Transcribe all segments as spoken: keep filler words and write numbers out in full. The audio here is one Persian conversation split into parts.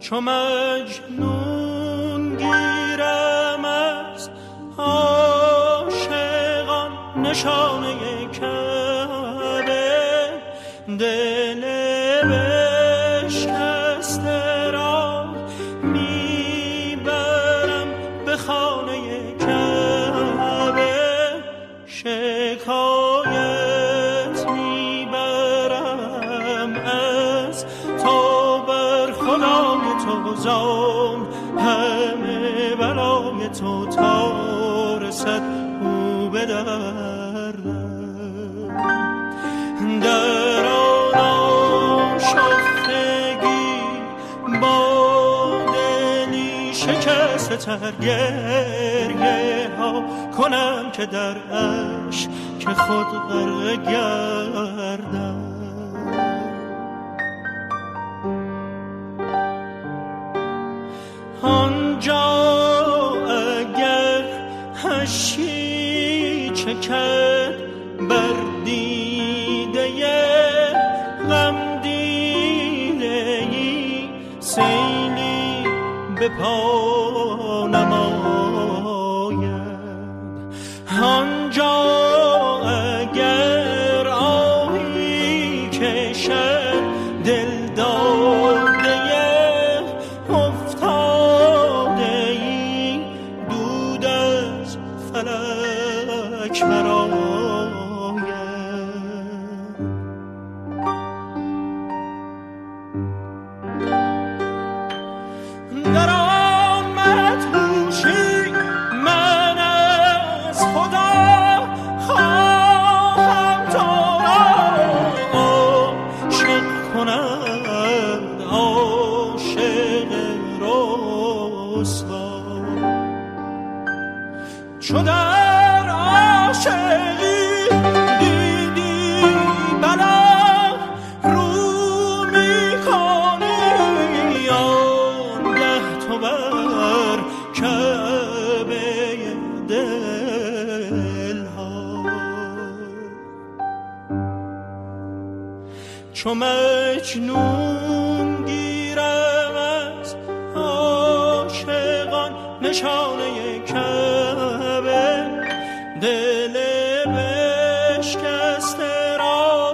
چو مجنون گیرم از عاشقان نشانه کعبه، دل بشکسته را میبرم به خانه کعبه، شکایت میبرم از تو بر خدای تو زان، همه بلای تو تا رسد او به دردم. در آن آشفتگی با دلی شکسته تر گریه ها کنم که در اشک که خود غرق گردم. آنجا اگر اشکی چکد بر دیده غم دیده‌ای، سیلی به پا نماید. آنجا اگر آهی کشد دل داده افتاده‌ای، دود از فلک برآید. در آمد هوشی من از خدا خواهم تو را عاشق کند، عاشق رسوا. چو در عاشقی دیدی بلا رو میکنی، آنگه تو بر کعبه دلها. چو مجنون گیرم از عاشقان نشانه کعبه، دل بشکسته را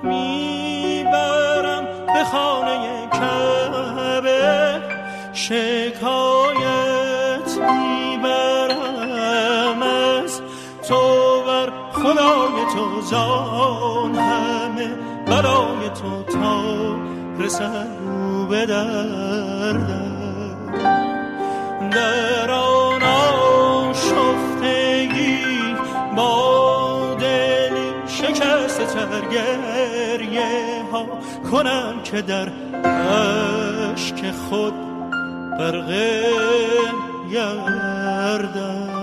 میبرم به خانه کعبه، شکایت میبرم از تو بر خدای تو زان، همه بلای تو تا رسد او به دردم. در آن آشفتگی با دلی شکسته تر گریه ها کنم که در اشک خود غرق گردم.